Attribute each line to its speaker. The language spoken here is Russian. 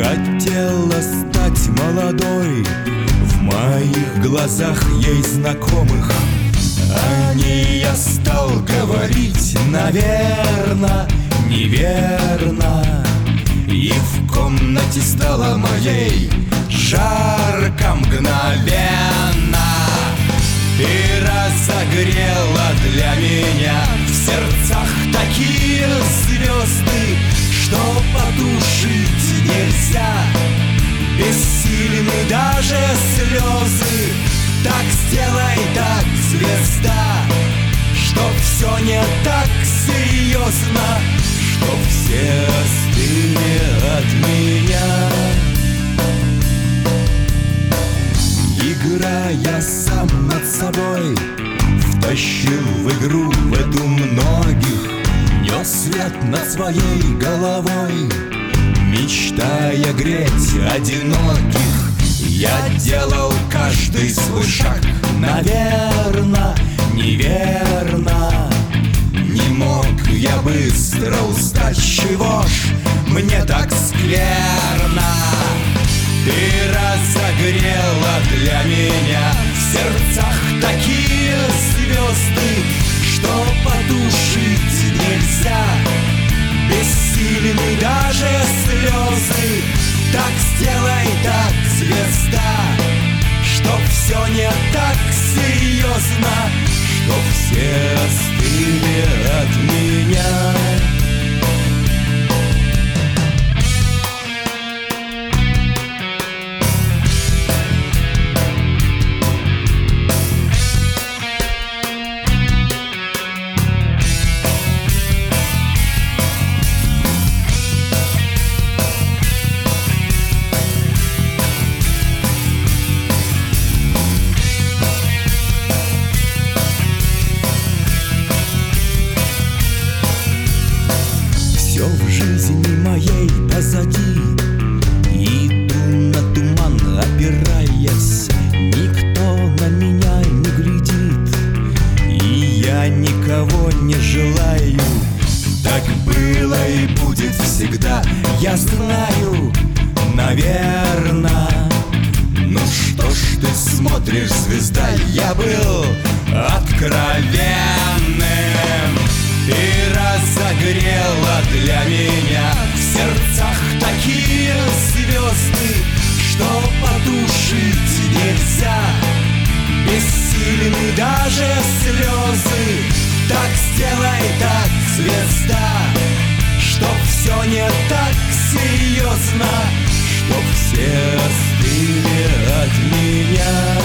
Speaker 1: Хотела стать молодой, в моих глазах ей знакомых о ней я стал говорить, наверно, неверно. И в комнате стало моей жарко мгновенно. И разогрела для меня в сердцах такие звезды, что потушить нельзя. Бессильны даже слезы. Так сделай, так, звезда, чтоб все не так серьезно, чтоб все остыли от меня. Играя сам над собой, втащил в игру в эту многих, нес свет над своей головой, мечтая греть одиноких. Я делал каждый свой шаг, наверно, неверно. Не мог я быстро устать, чего ж мне так скверно. Ты разогрела для меня в сердцах такие звезды, что потушить нельзя. Бессильны даже слезы. Так сделай, так, звезда, чтоб все не так серьезно, чтоб все остыли от меня. Все в жизни моей позади, иду на туман, опираясь. Никто на меня не глядит, и я никого не желаю. Так было и будет всегда, я знаю, наверно. Ну что ж ты смотришь, звезда, я был откровенным. Ты разогрела для меня в сердцах такие звезды, что потушить нельзя. Бессильны даже слезы. Так сделай, так, звезда, чтоб все не так серьезно, чтоб все остыли от меня.